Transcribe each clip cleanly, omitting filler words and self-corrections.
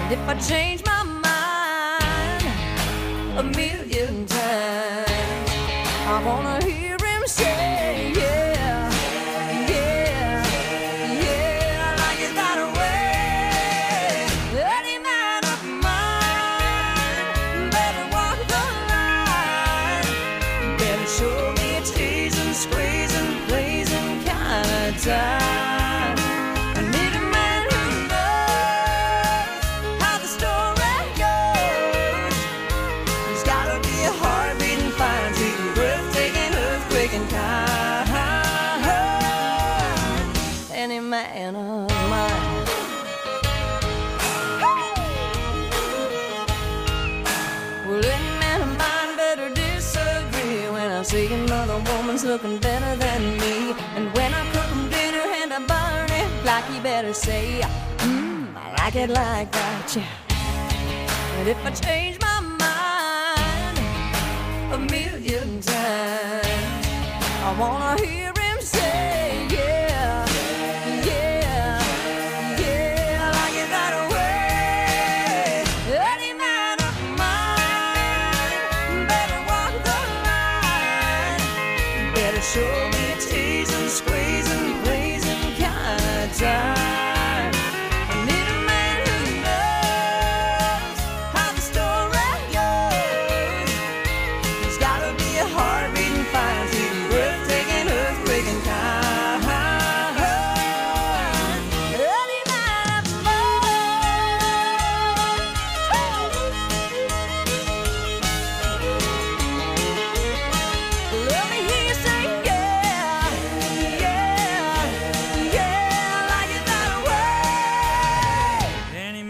if I change my mind a million times, I wanna hear him say, yeah, yeah, yeah, I like it that way. Any man of mine better walk the line, better show me a teasing, squeezing, blazing kind of time. Any man of mine. Well, any man of mine better disagree when I see another woman's looking better than me. And when I cook him dinner and I burn it, like he better say, I like it like that, yeah. And if I change my mind a million times, I wanna hear him say, yeah, yeah, yeah, I like it that way. Any man of mine better walk the line, better show me a teasing, squeezing, blazing kind of time. I need a man who knows how the story goes. There's gotta be a heart beating fine, breathtaking, earthquaking kind. Any man of mine. Let me hear you say, yeah, yeah, yeah, I like it that way. Any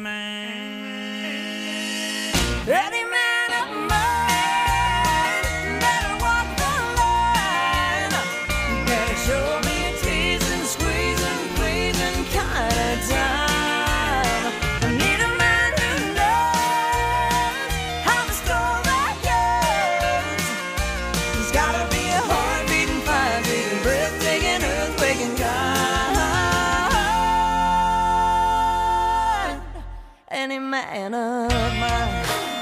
man of mine better walk the line, better show me a teasing, squeezing, pleasing kind of time. I need a man who knows how the story goes. There's gotta be a heart beating, fire beating, breathtaking, earthquaking kind. Any man of mine.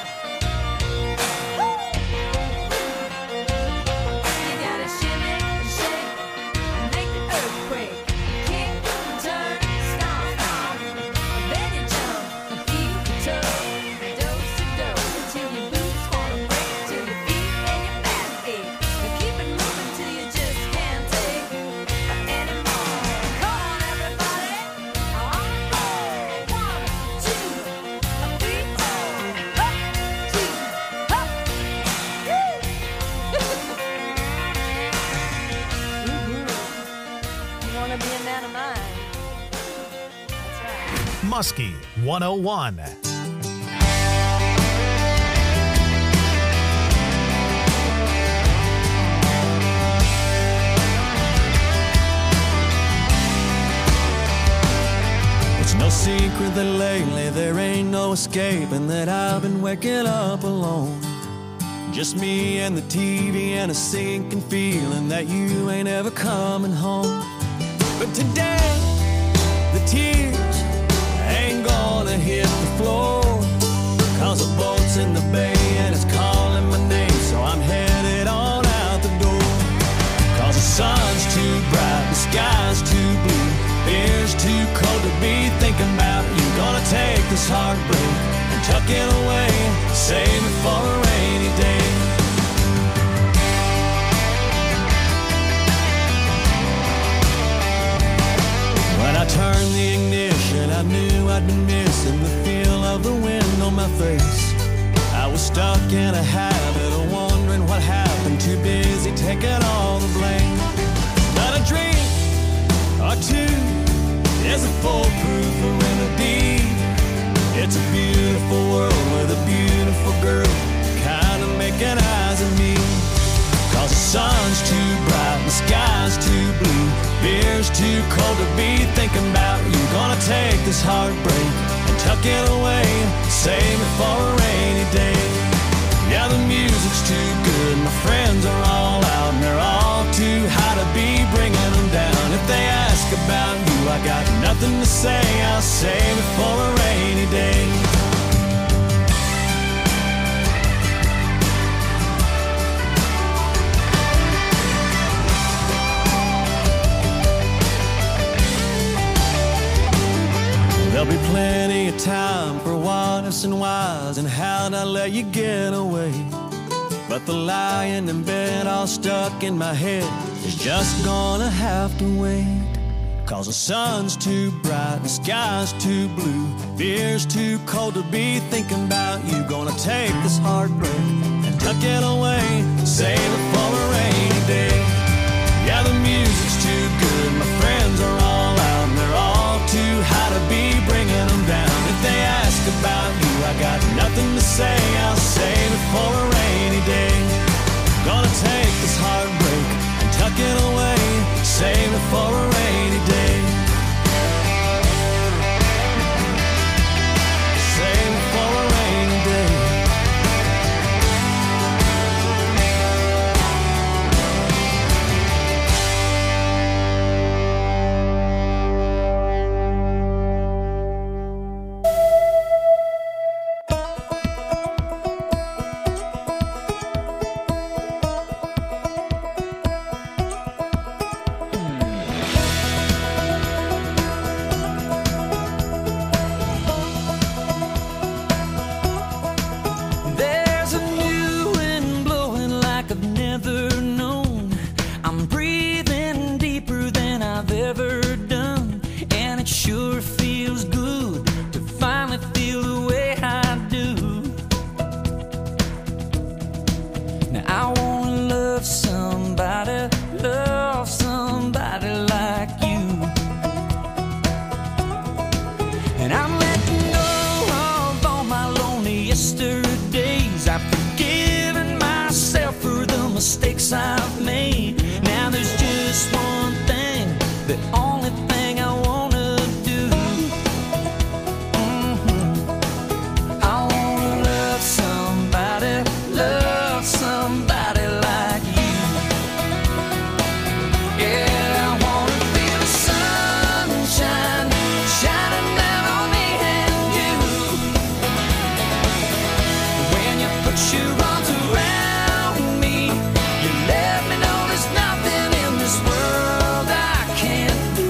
You gotta shimmy, shake, and make the earthquake. Kick, turn, stomp, then you jump, feel the toe, do-si-do, till your boots wanna break, till your feet and your back ache. Now keep it moving till you just can't take anymore. Come on, everybody, on the floor. 1, 2, 3, 4. Up, 2, up. Woo! You wanna be a man of mine? That's right. Muskie 101. It's no secret that lately there ain't no escaping that I've been waking up alone. Just me and the TV and a sinking feeling that you ain't ever coming home. But today, the tears ain't gonna hit the floor, 'cause the boat's in the bay and it's calling my name, so I'm headed on out the door. 'Cause the sun's too bright, the sky's too blue, air's too cold to be thinking about you. Gonna take this heartbreak and tuck it away, save it for a rainy day. When I turned the ignition, I knew I'd been missing the feel of the wind on my face. I was stuck in a habit of wondering what happened, too busy taking all the blame. But a drink or two is a foolproof remedy. It's a beautiful world with a beautiful girl kind of making eyes at me. 'Cause the sun's too bright, the sky's too blue, beer's too cold to be thinking about you. Gonna take this heartbreak and tuck it away, save it for a rainy day. Yeah, the music's too good, my friends are all out, and they're all too high to be bringing them down. If they ask about you, I got nothing to say, I'll save it for a rainy day. There'll be plenty of time for what ifs and whys and how'd I let you get away. But the lying in bed all stuck in my head is just gonna have to wait. 'Cause the sun's too bright, the sky's too blue, fear's too cold to be thinking about you. Gonna take this heartbreak and tuck it away, save it for a rainy day. Yeah, the music's too good, my friends are all out, and they're all too high to be bringing them down. If they ask about you, I got nothing to say, I'll save it for a rainy day. Gonna take this heartbreak and tuck it away, save it for a rainy day. Save it for a rainy day. Mistakes I've made. Now there's just one thing, the only thing I wanna do. I wanna love somebody like you. Yeah, I wanna feel the sunshine shining down on me and you. When you put your arms around me, you let me know there's nothing in this world I can't do.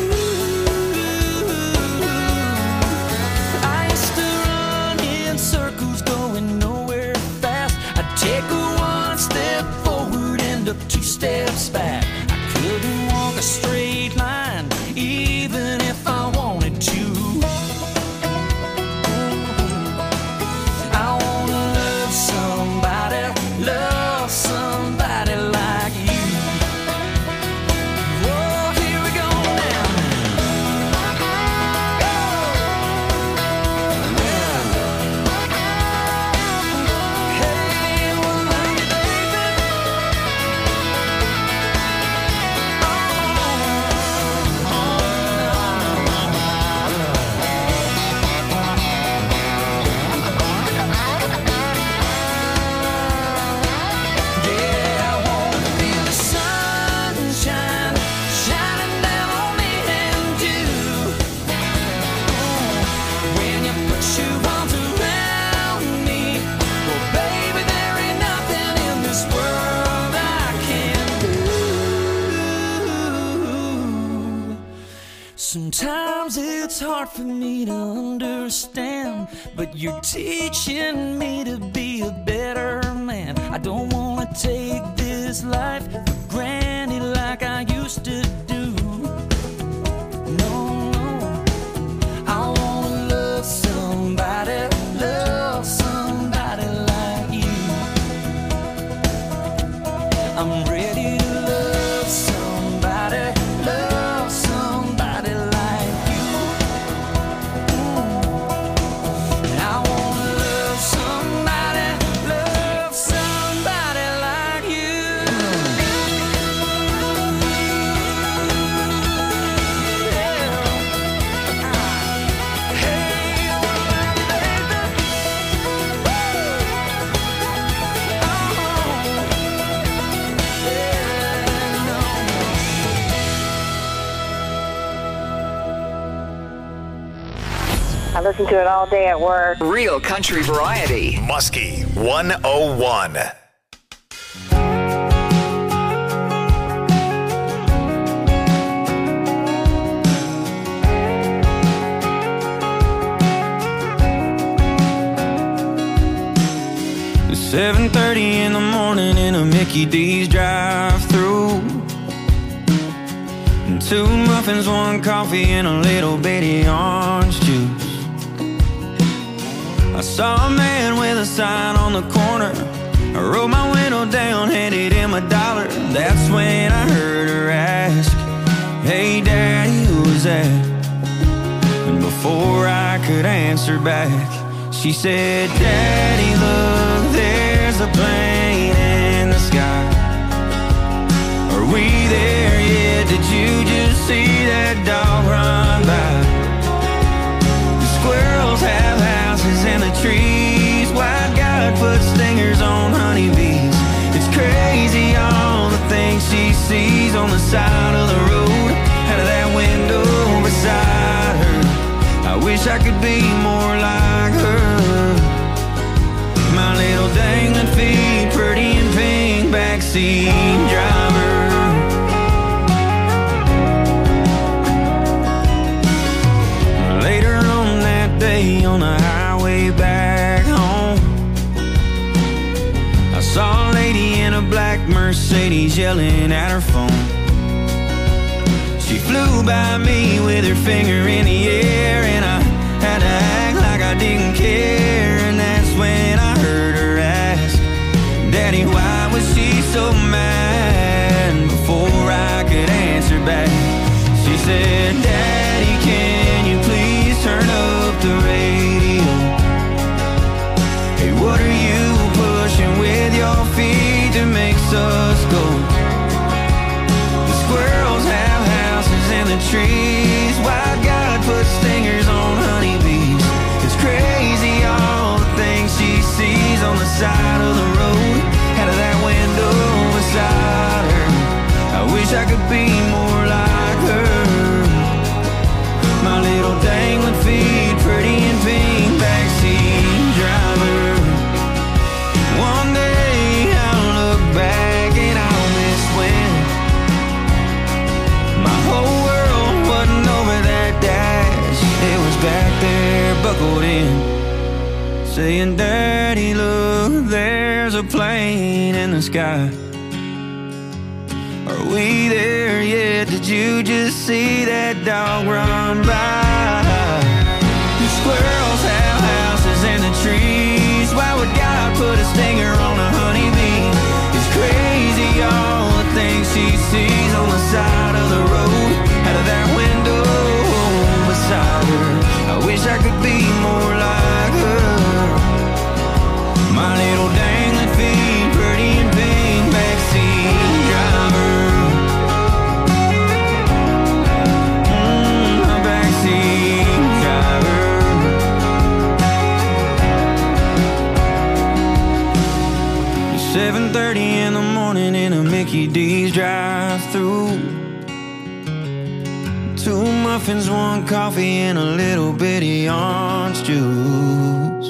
I used to run in circles going nowhere fast. I'd take a one step forward, end up two steps back. I couldn't walk a straight line even if I wanted to. I wanna love somebody like you. Oh, here we go now. Hey, well, love you, baby. Yeah, I wanna feel the sunshine shining down on me and you. When you put your arms around me, well, baby, there ain't nothing in this world I can't do. Sometimes it's hard for me to understand, but you're teaching me to be a better man. I don't wanna take this life for granted like I used to do. No, no. I wanna love somebody like you. I'm ready to love somebody like you. And I wanna love somebody like you. I listen to it all day at work. Real country variety. Muskie 101. 7:30 in the morning in a Mickey D's drive-thru. 2 muffins, 1 coffee, and a little bitty orange juice. I saw a man with a sign on the corner. I rolled my window down, handed him $1. That's when I heard her ask, "Hey Daddy, who's that?" And before I could answer back, she said, "Daddy, look, there's a plane in the sky. Are we there yet? Did you just see that dog run by? The squirrels have houses in the trees. White God put stingers on honeybees. It's crazy all the things she sees on the side of the road, out of that window beside her. I wish I could be more like her. My little dangling feet, pretty and pink, backseat driver." Later on that day on the highway back home, I saw a lady in a black Mercedes yelling at her phone. She flew by me with her finger in the air, and I had to act like I didn't care. And that's when I heard her ask, "Daddy, why was she so mad?" Before I could answer back, she said, "Daddy, can you please turn up the radio? Hey, what are you pushing with your feet that makes us go? The squirrels have houses in the trees. White God put stingers on honeybees. It's crazy all the things she sees on the side of the road, out of that window beside her. I wish I could be more like her. My little dangling feet, pretty and pink, backseat driver. One day I'll look back and I'll miss when my whole world wasn't over that dash. It was back there, buckled in, saying, "Daddy, look, there's a plane in the sky. Are we there yet? Did you just see that dog run by? The squirrels have houses in the trees. Why would God put a stinger on a honeybee? It's crazy all the things she sees on the side of the road, out of that window beside her. I wish I could be more like her. My little dangling feet, pretty and pink, backseat driver." My backseat driver. 7:30 in the morning in a Mickey D's drive-thru. 2 muffins, 1 coffee, and a little bitty orange juice.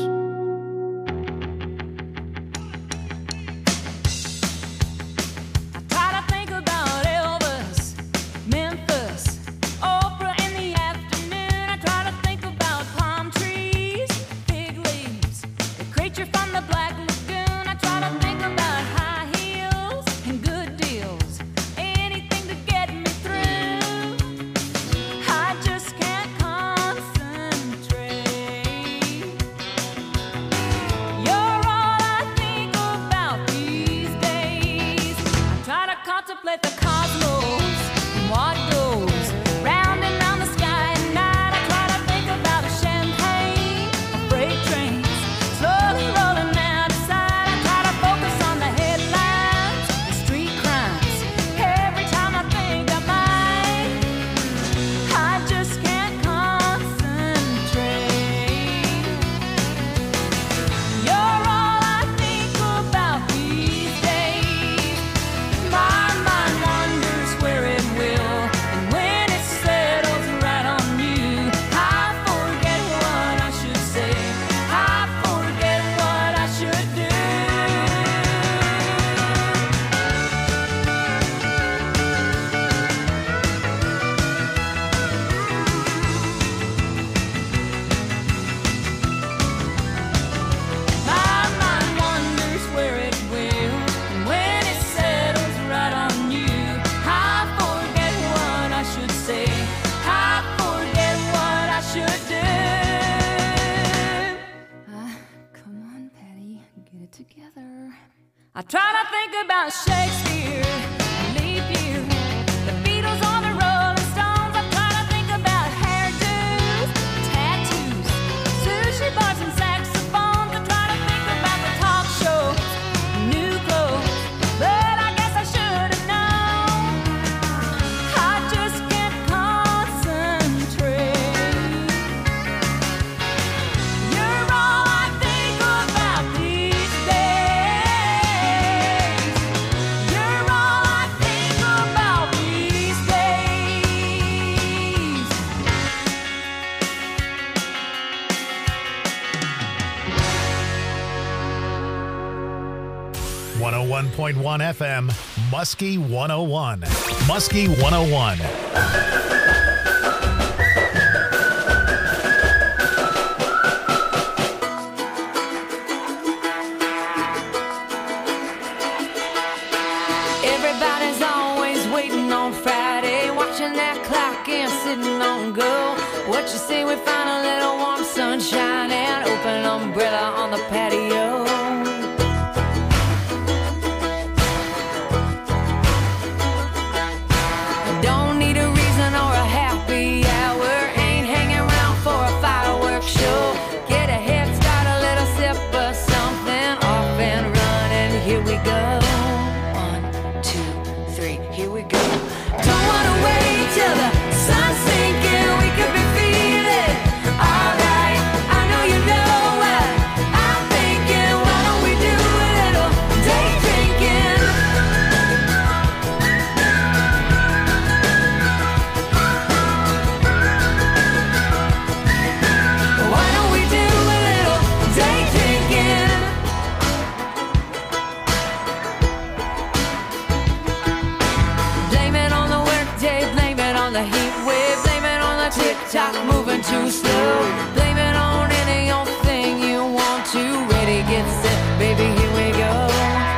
I try to think about Shakespeare, leap year, the Beatles on the Rolling Stones. I try to think about hairdos, tattoos, sushi bars and saxophones. I try to think about the talk shows, new clothes, but I guess I should have known. I just can't concentrate. You're all I think about these days. You're all I think about these days. 101.1 FM, Muskie 101. Muskie 101. Everybody's always waiting on Friday, watching that clock and sitting on go. What you say we find a little warm sunshine and open umbrella on the patio? Don't need a reason or a happy hour. Ain't hanging around for a fireworks show. Get a head start, a little sip of something. Off and running, here we go. 1, 2, 3, here we go. Don't wanna wait till the sun's sinking. We could be feeling alright. I know you know what I'm thinking. Why don't we do a little day drinking? Why don't we do a little day drinking? Blame it on the workday, blame it on the heat wave, blame it on the tick-tock moving too slow. Blame it on any old thing you want to. Ready, get set, baby, here we go.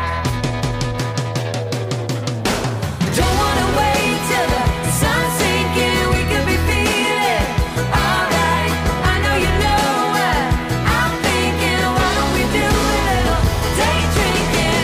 Don't wanna wait till the sun's sinking. We could be feeling alright. I know you know what I'm thinking. Why don't we do a little day drinking?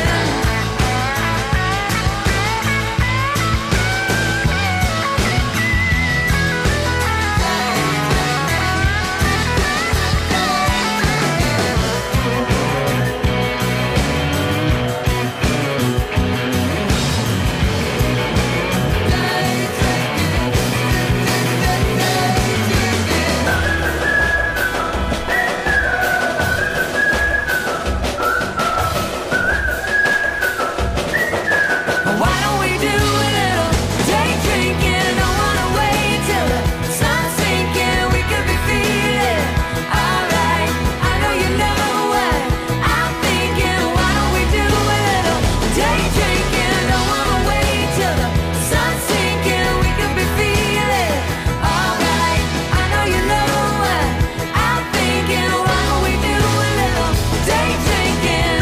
Why don't we do a little day drinking? Don't wanna wait till the sun's sinking. We could be feeling alright. I know you know what I'm thinking. Why don't we do a little day drinking? Don't wanna wait till the sun's sinking. We could be feeling alright. I know you know what I'm thinking. Why don't we do a little day drinking?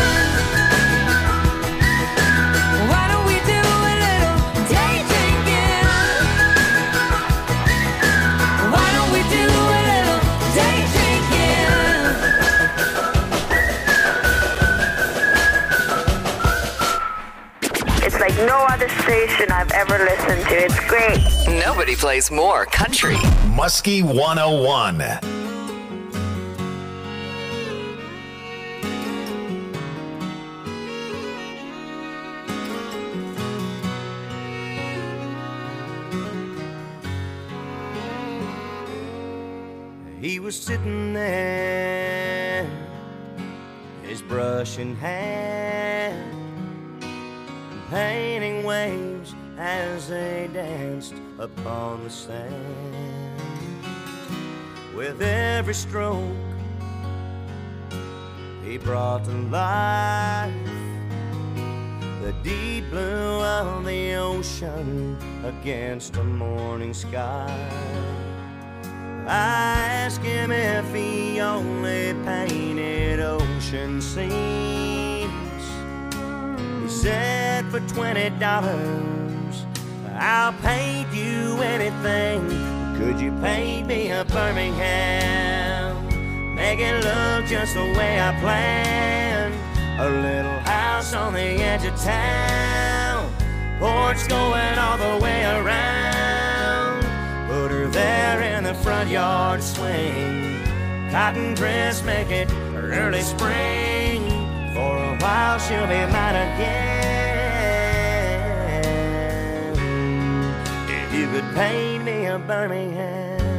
Why don't we do a little day drinking? Why don't we do a little day drinking? It's like no other station I've ever listened to. It's great. Nobody plays more country. Muskie 101. He was sitting there, his brush in hand, painting waves as they danced upon the sand. With every stroke, he brought to life the deep blue of the ocean against a morning sky. I asked him if he only painted ocean scenes. He said for $20 I'll paint you anything. Could you paint me a Birmingham? Make it look just the way I planned. A little house on the edge of town, porch going all the way around. Put her there in the front yard swing, cotton dress make it early spring. For a while she'll be mine again. If you could paint me a Birmingham.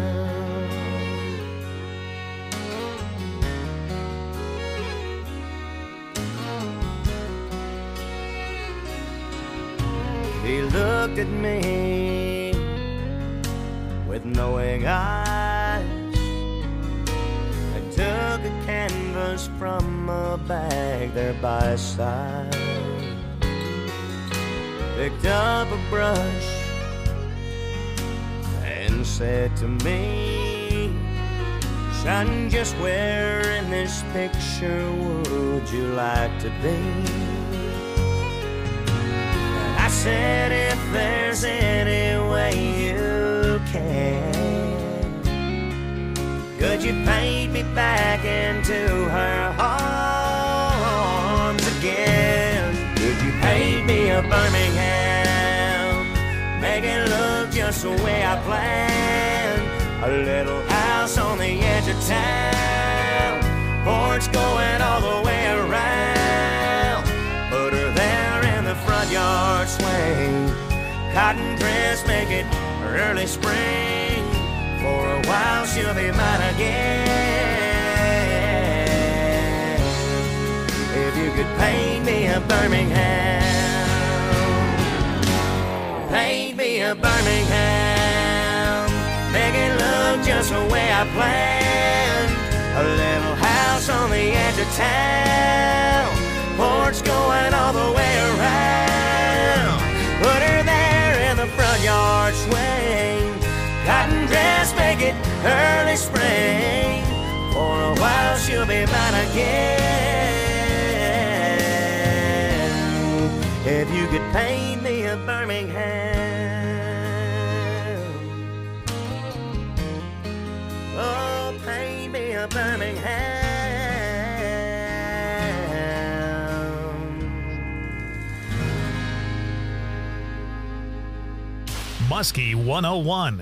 He looked at me with knowing eyes and took a canvas from a bag there by his side. Picked up a brush and said to me, "Son, just where in this picture would you like to be?" I said, "If there's any way you can, could you paint me back into her arms again? Could you paint me a Birmingham, make it look just the way I planned? A little house on the edge of town, porch going all the way around. Put her there in the front yard swing, cotton dress make it early spring. For a while she'll be mine again. If you could paint me a Birmingham, paint me a Birmingham, make it look just the way I planned. A little house on the edge of town, porch going all the way around. Put her there in the front yard swing, cotton dress make it early spring. For a while she'll be mine again. If you could paint me a Birmingham, oh, paint me a Birmingham. Muskie 101.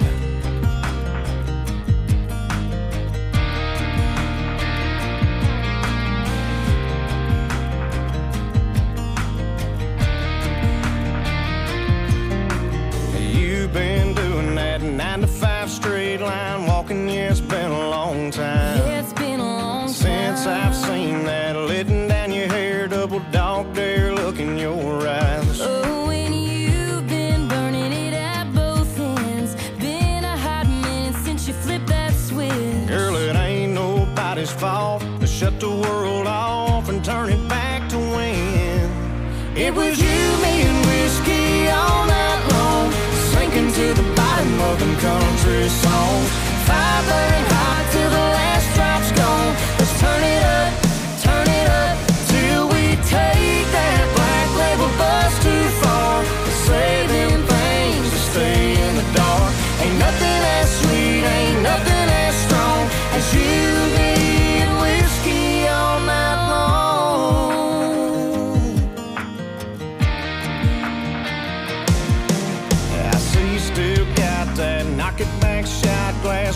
You've been doing that 9 to 5 straight line walking, yeah, it's been a long time. Yeah, it's been a long time since I've seen that letting down your hair, double dog dare look in your eyes. Oh, and you've been burning it at both ends. Been a hot minute since you flipped that switch. Girl, it ain't nobody's fault to shut the world off and turn it back to when it was you, me, and whiskey all night long, sinking to the bottom of them country songs. Fire burning hot till the last drop's gone. Let's turn it up till we take that black label bus too far. Say them things to stay in the dark. Ain't nothing as sweet, ain't nothing as strong as you, me, and whiskey all night long. I see you still got that knock it back shot glass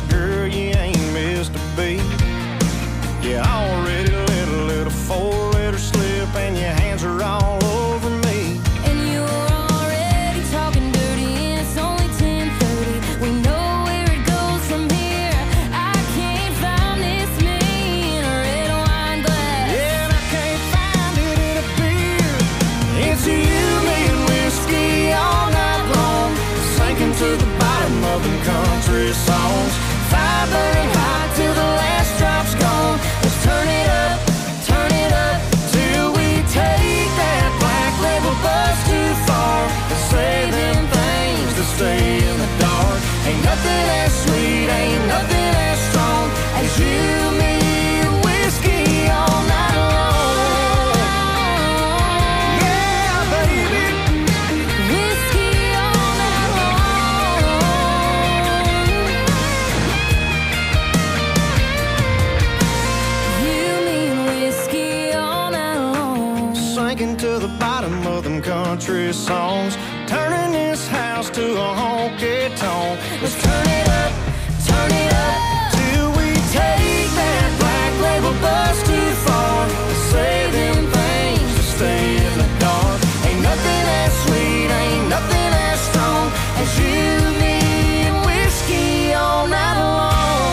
to the bottom of them country songs, turning this house to a honky tonk. Let's turn it up till we take that black label bus too far. Say them things to stay in the dark. Ain't nothing as sweet, ain't nothing as strong as you, me, and whiskey all night long.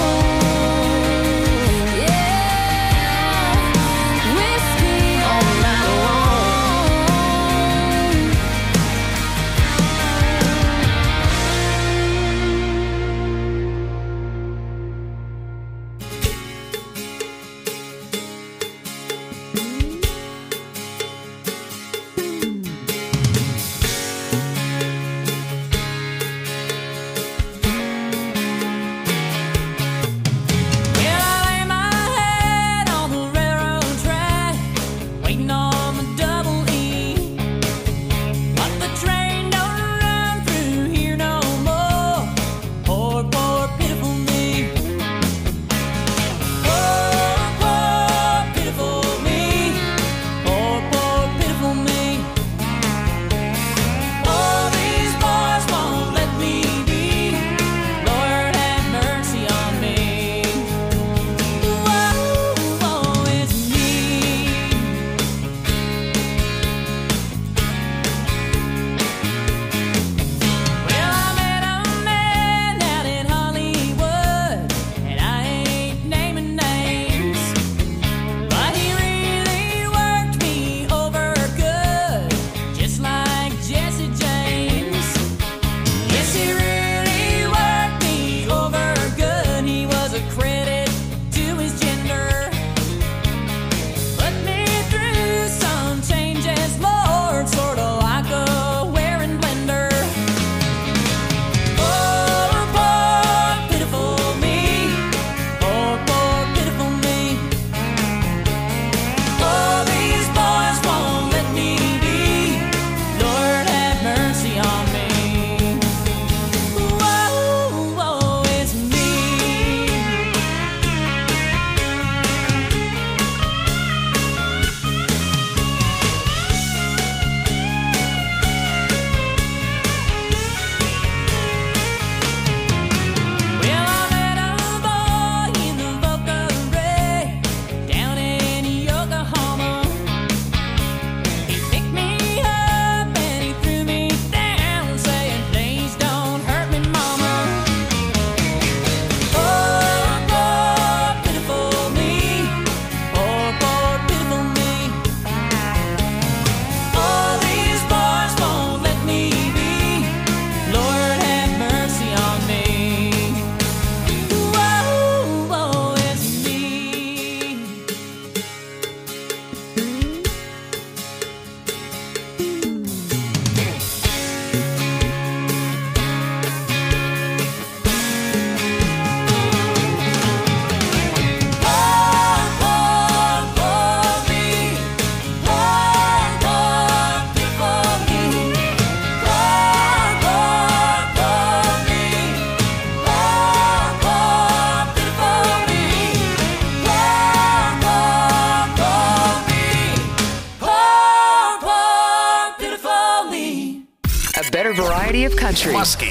Variety of country. Muskie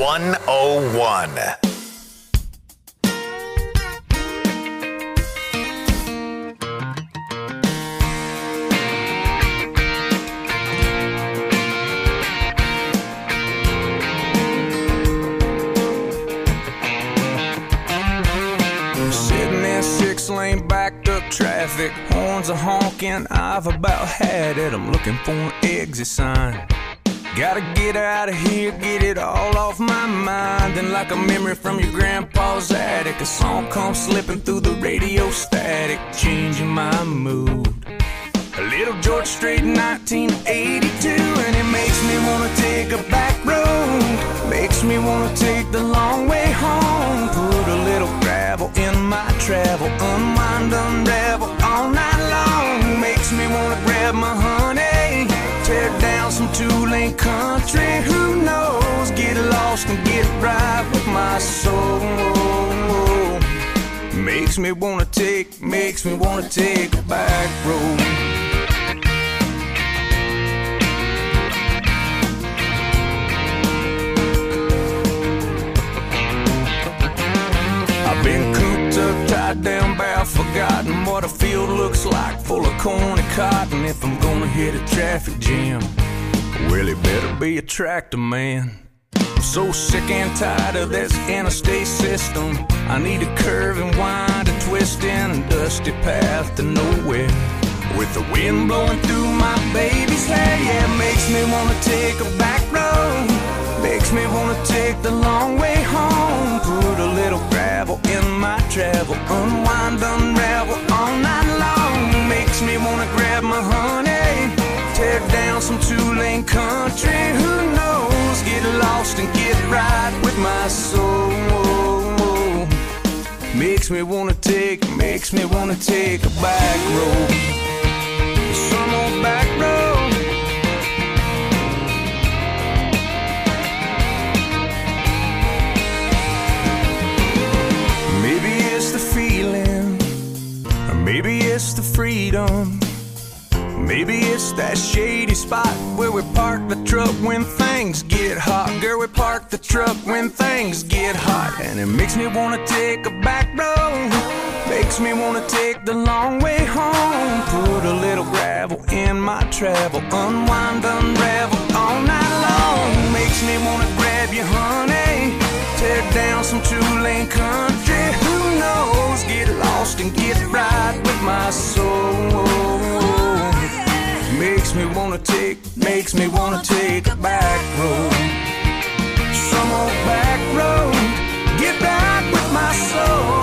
101. Sitting in 6-lane backed up traffic, horns are honking, I've about had it. I'm looking for an exit sign. Gotta get out of here, get it all off my mind. And like a memory from your grandpa's attic, a song comes slipping through the radio static, changing my mood. A little George Strait, 1982, and it makes me wanna take a back road. Makes me wanna take the long way home. Put a little gravel in my travel, unwind, unravel all night long. Makes me wanna grab my honey, tear down some two-lane country. Who knows? Get lost and get right with my soul. Makes me wanna take a back road. Been cooped up, tied down, bow, forgotten what a field looks like, full of corn and cotton. If I'm gonna hit a traffic jam, well, it better be a tractor man. I'm so sick and tired of this interstate system. I need a curve and wind, a twist in a dusty path to nowhere. With the wind blowing through my baby's hair, yeah, it makes me wanna take a back road. Makes me wanna take the long way home. Put a little gravel in my travel, unwind, unravel all night long. Makes me wanna grab my honey, tear down some two-lane country. Who knows? Get lost and get right with my soul. Makes me wanna take a back road. Some old back road. Maybe it's the feeling, or maybe it's the freedom. Maybe it's that shady spot where we park the truck when things get hot. Girl, we park the truck when things get hot. And it makes me wanna take a back road. Makes me wanna take the long way home. Put a little gravel in my travel, unwind, unravel all night long. Makes me wanna grab you, honey, tear down some two-lane country. Who knows? Get lost and get right with my soul. Makes me wanna take a back road. Some old back road. Get back with my soul.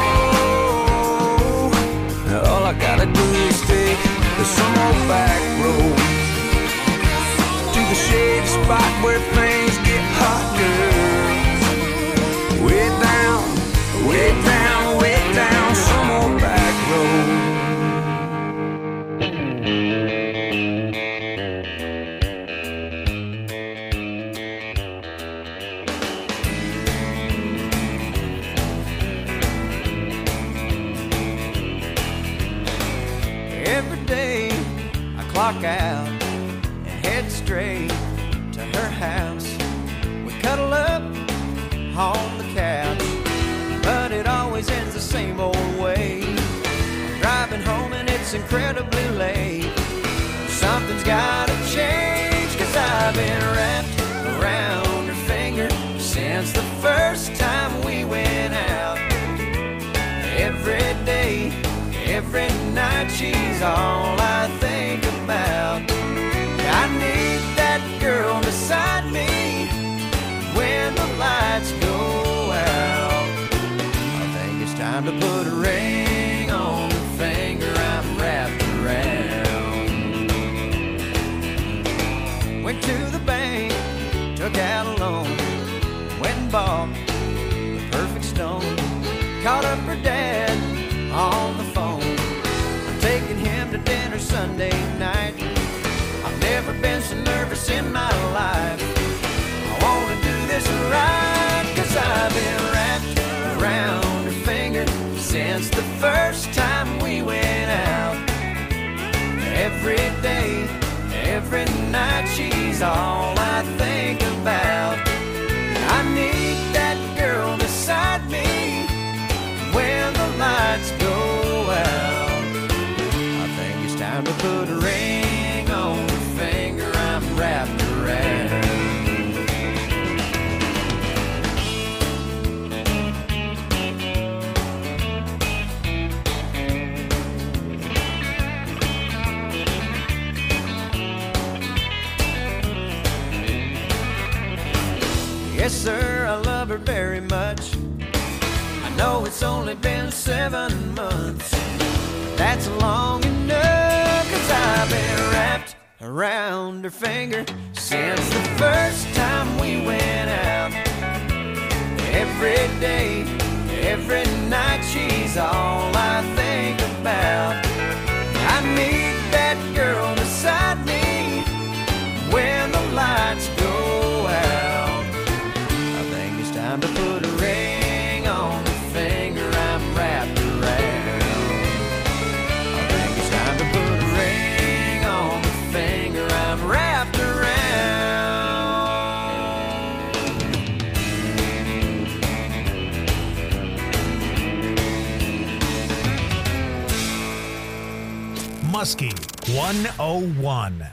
All I gotta do is take some old back road to the shady spot where things get hot, girl. Way down, way down, way down, some old back road. Every day I clock out and head straight to her house. We cuddle up on the couch, but it always ends the same old way. I'm driving home and it's incredibly late. Something's gotta change, 'cause I've been wrapped around her finger since the first time we went out. Every day, every night, she's all I think about. I need that girl beside me when the lights go out. I think it's time to put a ring on the finger I'm wrapped around. Went to the bank, took out a loan, went and bought the perfect stone. Called up her dad on the phone. I'm taking him to dinner Sunday night. I've never been so nervous in my life. I wanna do this right, 'cause I've been wrapped around her finger since the first time we went out. Every day, every night, she's all I think about. I need that girl beside me when the lights go out. I think it's time to put a ring on the finger I'm wrapped around. Yes, sir, I love her very much. I know it's only been 7 months. That's long enough, 'cause I've been wrapped around her finger since the first time we went out. Every day, every night, she's all I think about. I need that girl beside me when the lights go out. I think it's time to put a ring on the finger I'm wrapped around. I think it's time to put a ring on the finger I'm wrapped around. Muskie 101.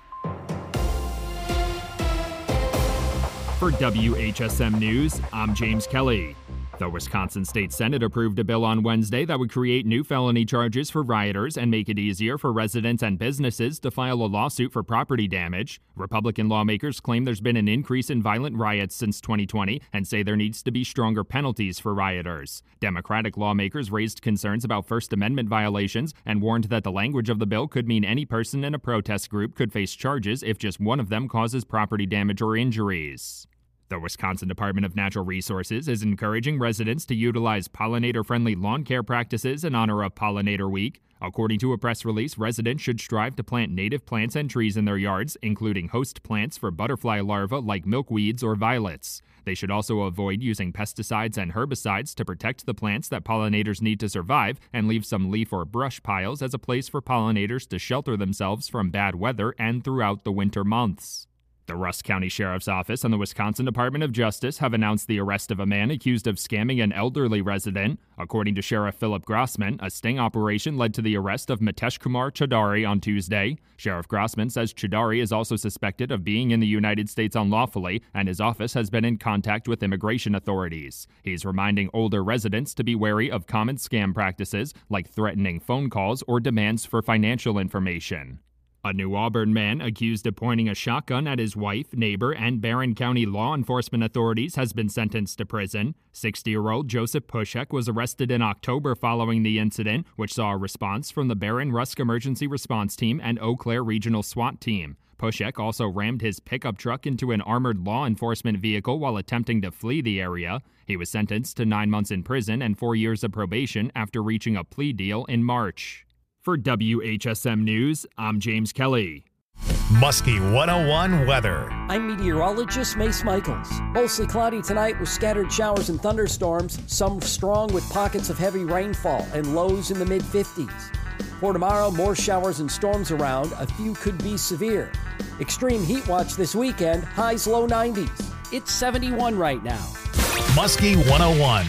For WHSM News, I'm James Kelly. The Wisconsin State Senate approved a bill on Wednesday that would create new felony charges for rioters and make it easier for residents and businesses to file a lawsuit for property damage. Republican lawmakers claim there's been an increase in violent riots since 2020 and say there needs to be stronger penalties for rioters. Democratic lawmakers raised concerns about First Amendment violations and warned that the language of the bill could mean any person in a protest group could face charges if just one of them causes property damage or injuries. The Wisconsin Department of Natural Resources is encouraging residents to utilize pollinator-friendly lawn care practices in honor of Pollinator Week. According to a press release, residents should strive to plant native plants and trees in their yards, including host plants for butterfly larvae like milkweeds or violets. They should also avoid using pesticides and herbicides to protect the plants that pollinators need to survive and leave some leaf or brush piles as a place for pollinators to shelter themselves from bad weather and throughout the winter months. The Rusk County Sheriff's Office and the Wisconsin Department of Justice have announced the arrest of a man accused of scamming an elderly resident. According to Sheriff Philip Grossman, a sting operation led to the arrest of Mitesh Kumar Chaudhary on Tuesday. Sheriff Grossman says Chaudhary is also suspected of being in the United States unlawfully, and his office has been in contact with immigration authorities. He's reminding older residents to be wary of common scam practices like threatening phone calls or demands for financial information. A New Auburn man accused of pointing a shotgun at his wife, neighbor, and Barron County law enforcement authorities has been sentenced to prison. 60-year-old Joseph Pushek was arrested in October following the incident, which saw a response from the Barron Rusk Emergency Response Team and Eau Claire Regional SWAT Team. Pushek also rammed his pickup truck into an armored law enforcement vehicle while attempting to flee the area. He was sentenced to 9 months in prison and 4 years of probation after reaching a plea deal in March. For WHSM News, I'm James Kelly. Muskie 101 weather. I'm meteorologist Mace Michaels. Mostly cloudy tonight with scattered showers and thunderstorms, some strong with pockets of heavy rainfall and lows in the mid-50s. For tomorrow, more showers and storms around. A few could be severe. Extreme heat watch this weekend, highs low 90s. It's 71 right now. Muskie 101.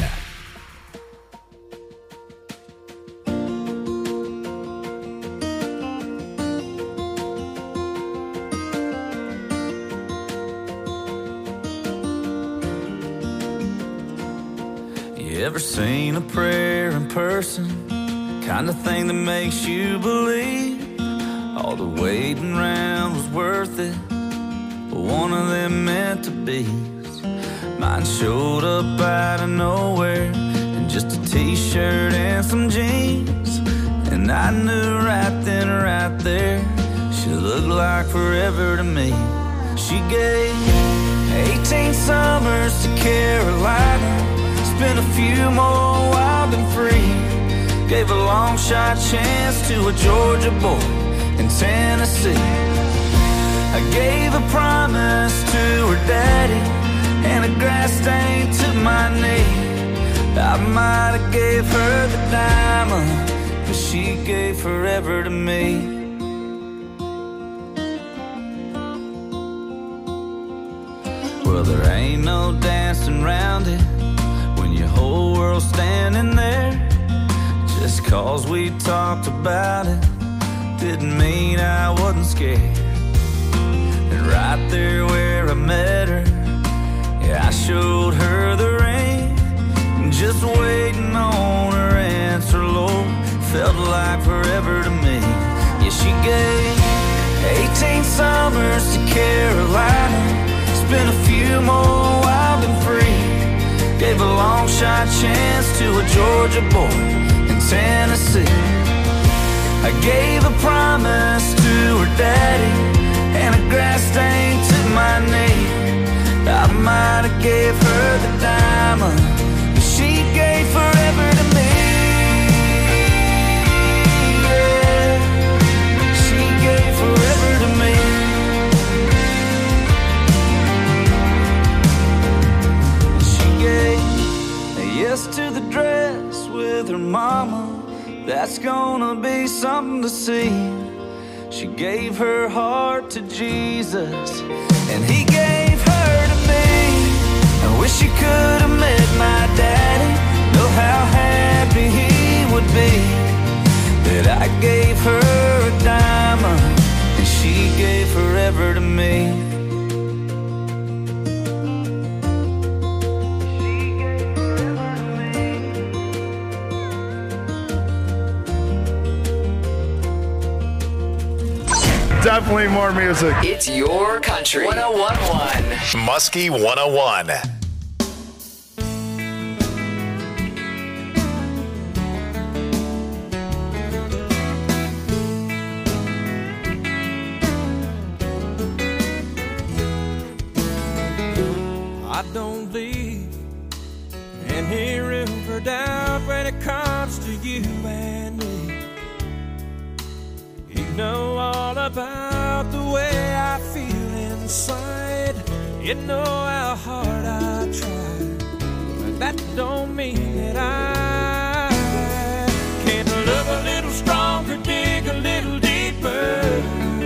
Ever seen a prayer in person? Kind of thing that makes you believe all the waiting around was worth it, but one of them meant to be. Mine showed up out of nowhere in just a t-shirt and some jeans, and I knew right then, right there, she looked like forever to me. She gave 18 summers to Carolina, spent a few more wild and free. Gave a long shot chance to a Georgia boy in Tennessee. I gave a promise to her daddy and a grass stain to my knee. I might have gave her the diamond, but she gave forever to me. Well, there ain't no dancing around it when your whole world's standing there. Just cause we talked about it didn't mean I wasn't scared. And right there where I met her, yeah, I showed her the ring. Just waiting on her answer, Lord, felt like forever to me. Yeah, she gave 18 summers to Carolina, spent a few more wild and free. Gave a long shot chance to a Georgia boy in Tennessee. I gave a promise to her daddy and a grass stain to my knee. I might have gave her the diamond, but she gave forever to me. Yeah. She gave forever to me. She gave a yes to the dress with her mama. That's gonna be something to see. She gave her heart to Jesus, and he gave her to me. I wish you could have met my daddy. Know how happy he would be that I gave her a gave forever to me. Definitely more music. It's your country. 101.1. Muskie 101. I don't leave any room for doubt when it comes to you and me. You know all about the way I feel inside. You know how hard I try, but that don't mean that I can't love a little stronger, dig a little deeper,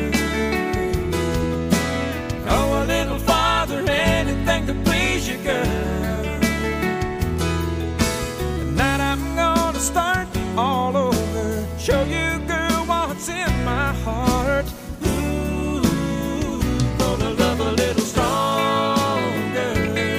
go a little farther, anything to please you, girl. Tonight I'm gonna start all over, show you, girl, what's in my heart. Ooh, gonna love a little stronger.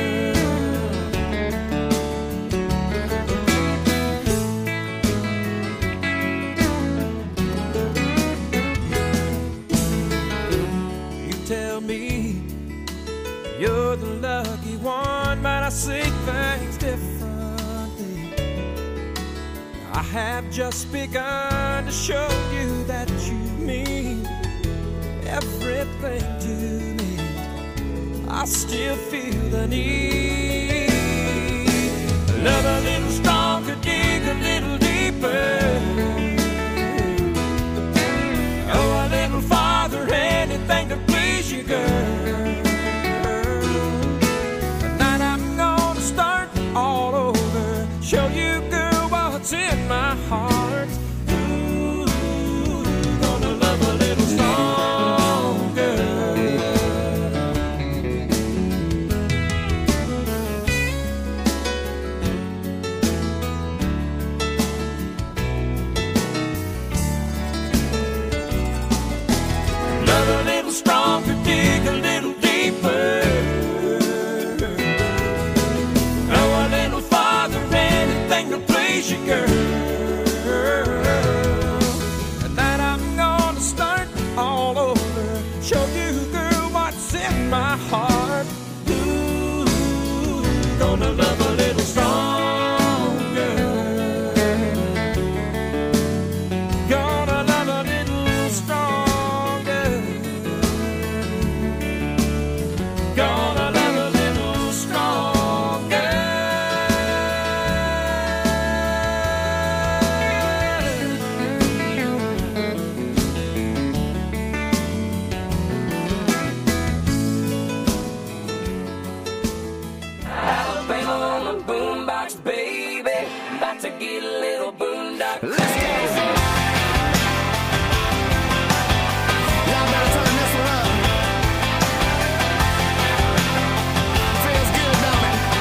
You tell me you're the lucky one, but I see things differently. I have just begun to show you that you mean everything to me. I still feel the need. Love a little stronger, dig a little deeper, go a little farther, anything to please you, girl. Tonight I'm gonna start all over, show you, girl, what's in my heart. Ooh, gonna love a little stronger. Love a little stronger, dig a little deeper, go a little farther, anything to please you, girl. Tonight I'm gonna start all over, show you, girl, what's in my heart. Ooh, gonna love a little stronger, gonna love a little stronger, gonna love a little stronger. Alabama on the boombox, baby, about to get a little boondock. Let's go. Y'all better turn this one up. Feels good, don't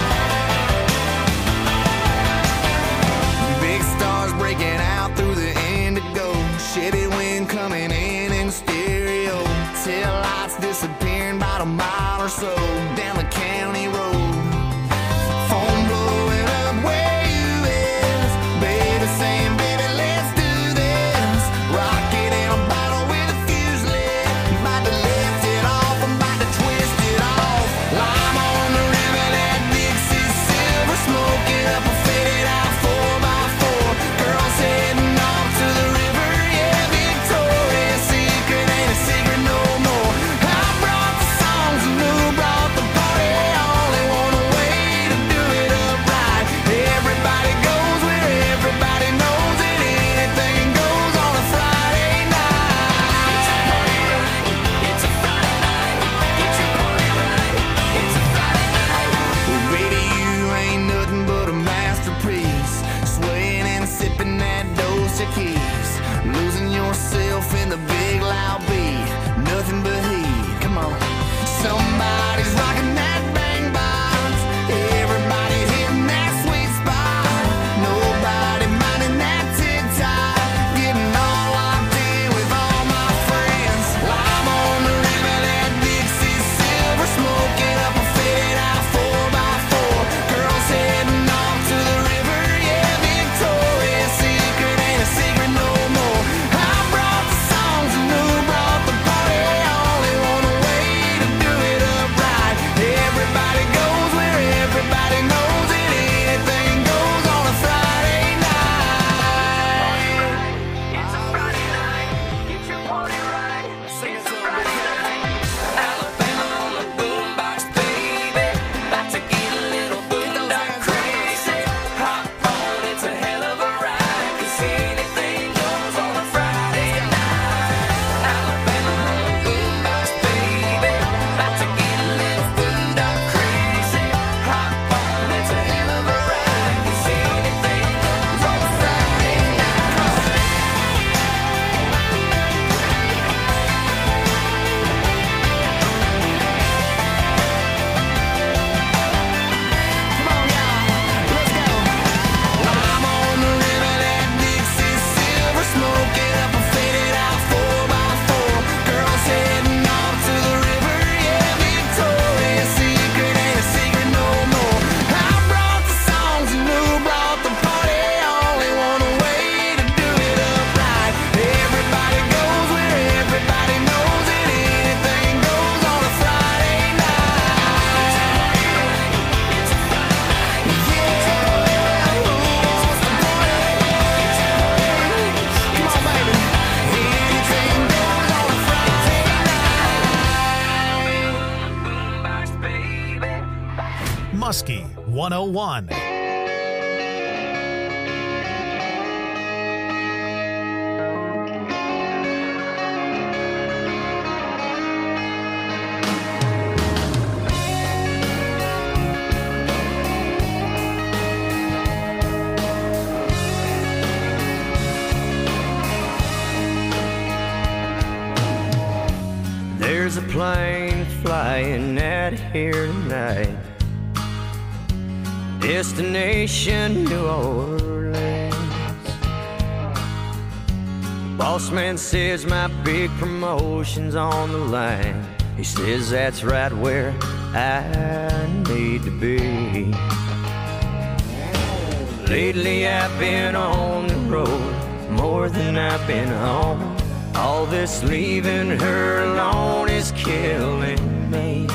it? Big stars breaking out through the indigo. Shitty wind coming in stereo. Tail lights disappearing about a mile or so down the county road. Phone blowing up where you is. Baby saying, baby, let's do this. Rocket in a bottle with a fuse lit. About to lift it off, I'm about to twist it off. Lime on the river, that Dixie silver. Smoking up a faded out 4x4. Girls heading off to the river, yeah, Victoria's Secret ain't a secret no more. I brought the songs and who brought the party. Only one way to do it upright. Everybody goes where everybody knows it. Anything goes on a Friday night. It's a party night. It's a Friday night. Get your party right. It's a Friday night. Well, baby, you ain't nothing but a masterpiece. Swaying and sipping that Dos Equis. Losing yourself in the big loud beat. Nothing but heat. Come on. Somebody's rocking that bang box. Everybody's hitting that sweet spot. Nobody minding that tick-tock. Getting all locked in with all my friends. Lime on 101. There's a plane flying out here tonight, destination New Orleans. Boss man says my big promotion's on the line. He says that's right where I need to be. Lately I've been on the road more than I've been home. All this leaving her alone is killing me.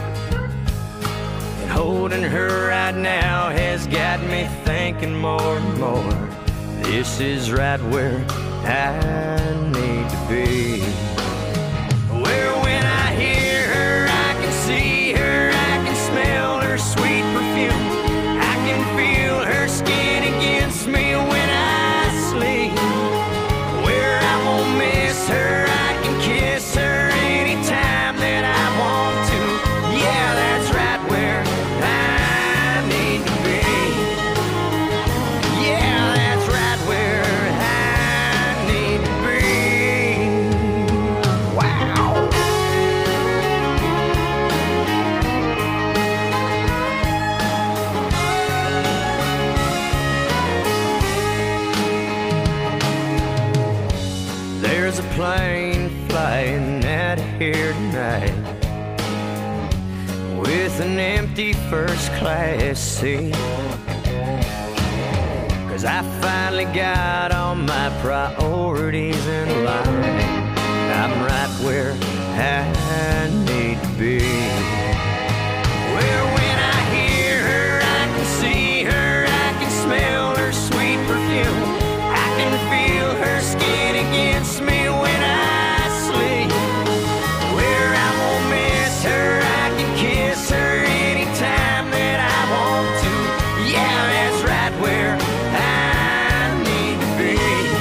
And holding her right now has got me thinking more and more. This is right where I need to be. Where when I hear her, I can see her, I can smell her sweet perfume. I can feel her skin against me when I sleep. Where I won't miss her, I can kiss her anytime that I want to. Yeah, that's right where I need to be. Yeah, that's right where I need to be. Wow. There's a plane flying out here tonight with an empty first class seat. 'Cause I finally got all my priorities in line. I'm right where I need to be. Where when I hear her, I can see her, I can smell her sweet perfume. I can feel her skin against me when I sleep. Where I won't miss her, I can kiss her anytime that I want to. Yeah, that's right where I need to be.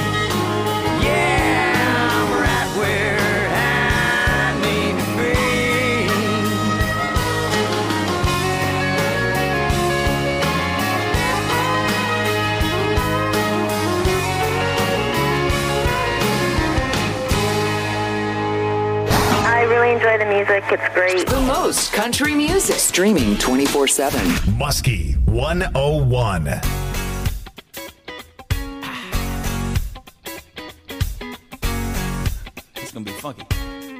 Yeah, I'm right where I need to be. I really enjoy the music. It's great. The most country music. Streaming 24/7. Muskie 101. It's gonna be funky.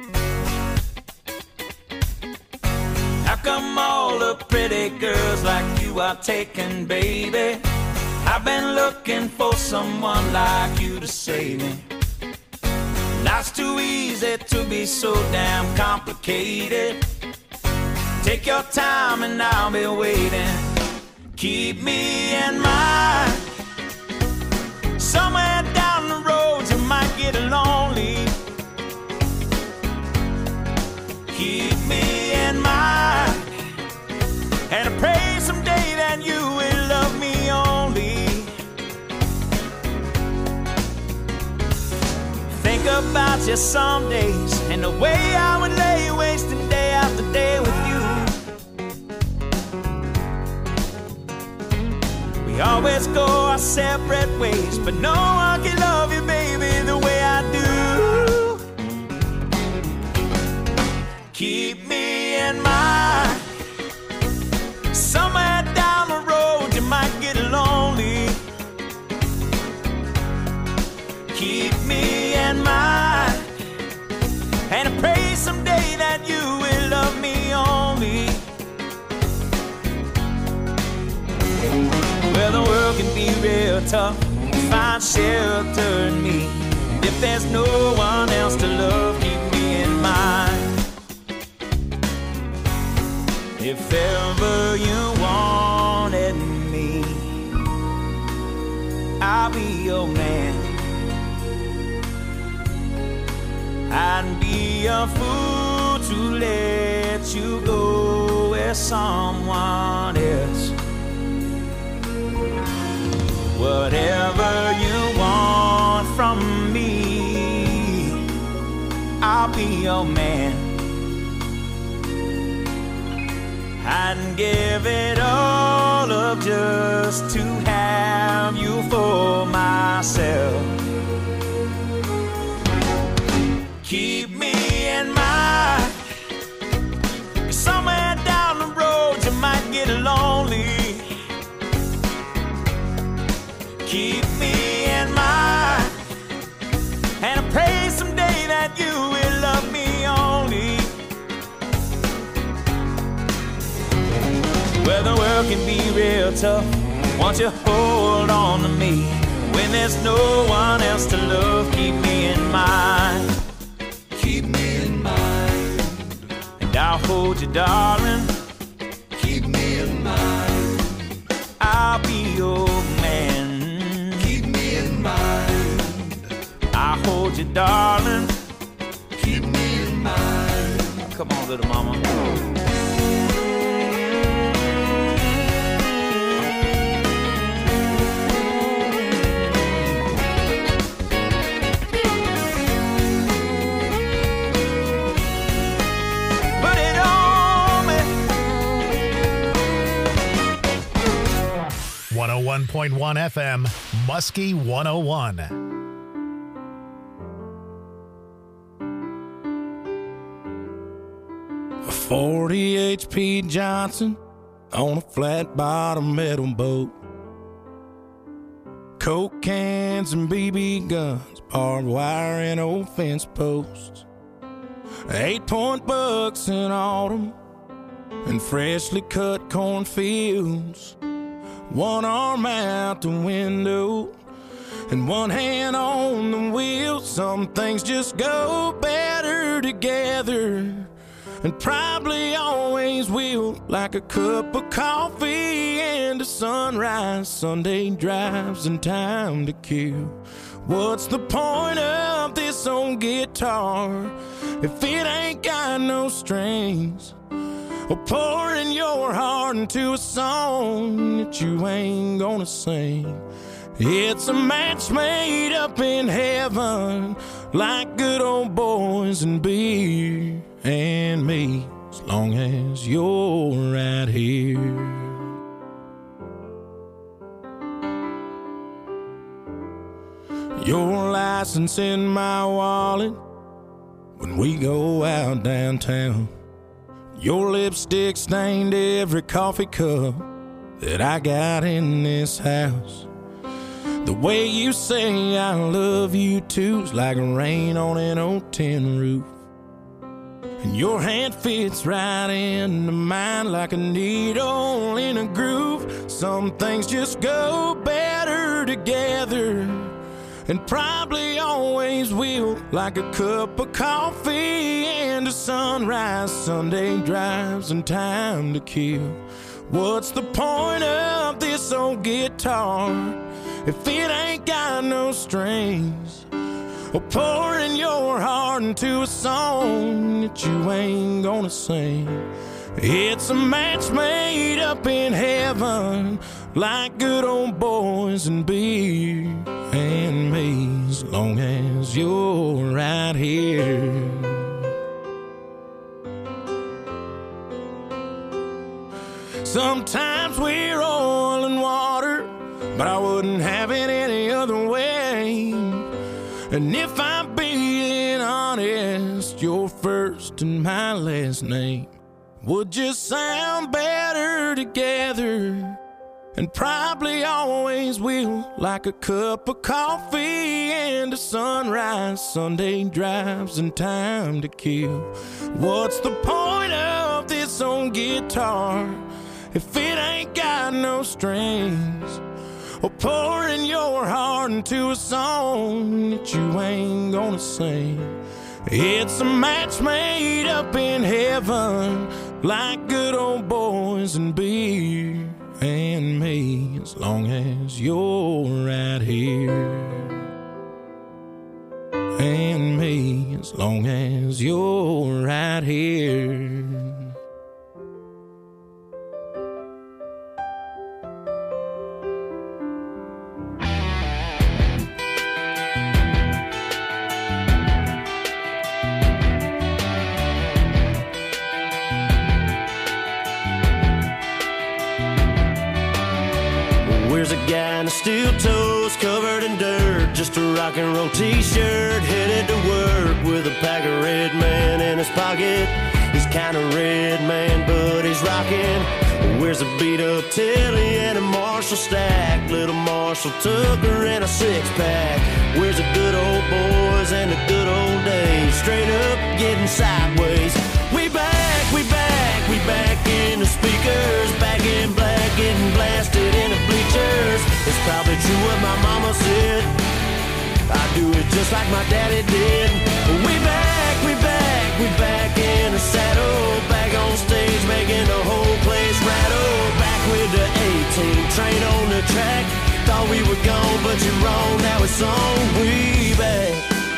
How come all the pretty girls like you are taken, baby? I've been looking for someone like you to save me. Life's too easy to be so damn complicated. Take your time and I'll be waiting. Keep me in mind. Somewhere down the road you might get lonely. Keep me in mind. And I pray someday that you will love me only. Think about you some days and the way I would lay wasting day after day with you. We always go our separate ways, but no one can love you, baby, the way I do. Keep me in mind. Somewhere down the road you might get lonely. Keep me in mind. And I pray someday that you will love me only. Well, the world can be real tough to find shelter in me. If there's no one else to love, keep me in mind. If ever you wanted me, I'll be your man. I'd be a fool to let you go where someone else Whatever you want from me, I'll be your man. I'd give it all up just to have you for myself. Keep me in mind, somewhere down the road you might get lonely. Keep me in mind, and I pray someday that you will love me only. Well, the world can be real tough, won't you hold on to me? When there's no one else to love, keep me in mind. Keep me in mind, and I'll hold you, darling. Keep me in mind, I'll be your man. I hold you, darling. Keep me in mind. Come on, little mama. Put it on me. 101.1 FM, Muskie 101. 40 H.P. Johnson on a flat-bottom metal boat. Coke cans and BB guns, barbed wire and old fence posts. 8-point bucks in autumn and freshly cut cornfields. One arm out the window and one hand on the wheel. Some things just go better together, and probably always will, like a cup of coffee and a sunrise, Sunday drives and time to kill. What's the point of this old guitar if it ain't got no strings? Or pouring your heart into a song that you ain't gonna sing. It's a match made up in heaven, like good old boys and beer and me, as long as you're right here. Your license in my wallet when we go out downtown. Your lipstick stained every coffee cup that I got in this house. The way you say I love you too's like rain on an old tin roof. And your hand fits right into mine like a needle in a groove. Some things just go better together, and probably always will, like a cup of coffee and a sunrise, Sunday drives and time to kill. What's the point of this old guitar if it ain't got no strings? Or pouring your heart into a song that you ain't gonna sing. It's a match made up in heaven, like good old boys and beer and me, as long as you're right here. Sometimes we're oil and water, but I wouldn't have it any other way. And if I'm being honest, your first and my last name would just sound better together, and probably always will, like a cup of coffee and a sunrise, Sunday drives and time to kill. What's the point of this old guitar if it ain't got no strings? Or pouring your heart into a song that you ain't gonna sing. It's a match made up in heaven, like good old boys and beer and me, as long as you're right here. And me, as long as you're right here. just a rock and roll t-shirt, headed to work with a pack of Red Man in his pocket. He's kind of red, man, but he's rocking. Wears a beat-up Telly and a Marshall stack, little Marshall Tucker and a six-pack. Wears the good old boys and the good old days, straight up getting sideways. We back, we back, we back in the speakers, back in black, getting blasted in the bleachers. It's probably true what my mama said, I do it just like my daddy did. We back, we back, we back in the saddle, back on stage making the whole place rattle. Back with the 18 train on the track, thought we were gone but you're wrong, now it's on. We back.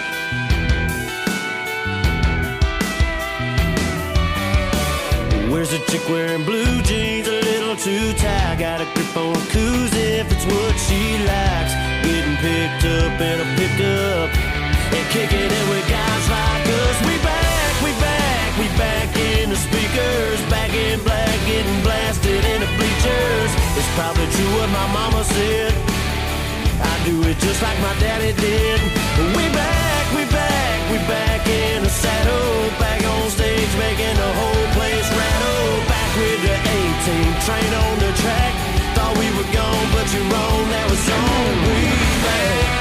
Where's a chick wearing blue jeans, a little too tight, got a grip on a koozie if it's what she likes. Getting picked up in a pickup and kicking it with guys like us. We back, we back, we back in the speakers, back in black, getting blasted in the bleachers. It's probably true what my mama said, I do it just like my daddy did. We back, we back, we back in the saddle, back on stage making the whole place rattle. Back with the 18 train on the track, thought we were gone but you're wrong, now it's on. We back.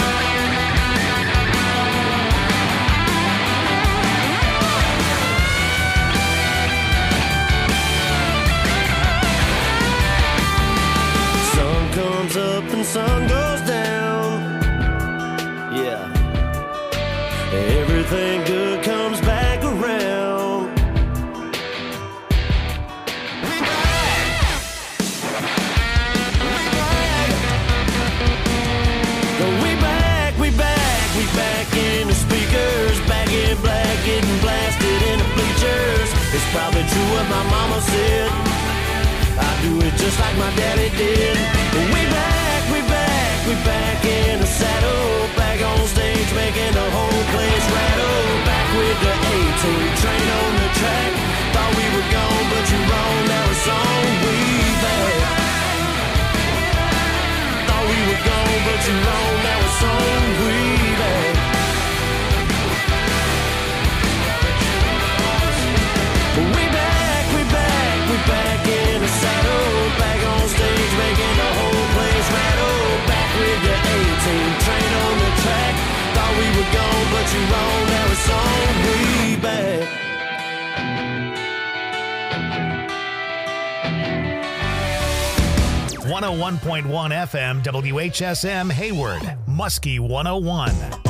Sun comes up and sun goes down, yeah. Everything good comes back around. We back. We back, we back, we back in the speakers, back in black, getting blasted in the bleachers. It's probably true what my mama said, I do it just like my daddy did. We back, we back, we back in the saddle, back on stage making the whole place rattle. Back with the 18 train on the track, thought we were gone but you're wrong, now it's on. We back. Thought we were gone but you're wrong, now it's on. We back. We back, we back, we back in the saddle, back on stage making the whole place rattle. Back with the 18 train on the track, thought we were gone but you're wrong, now it's on. We back. .101.1 FM WHSM Hayward, Muskie 101.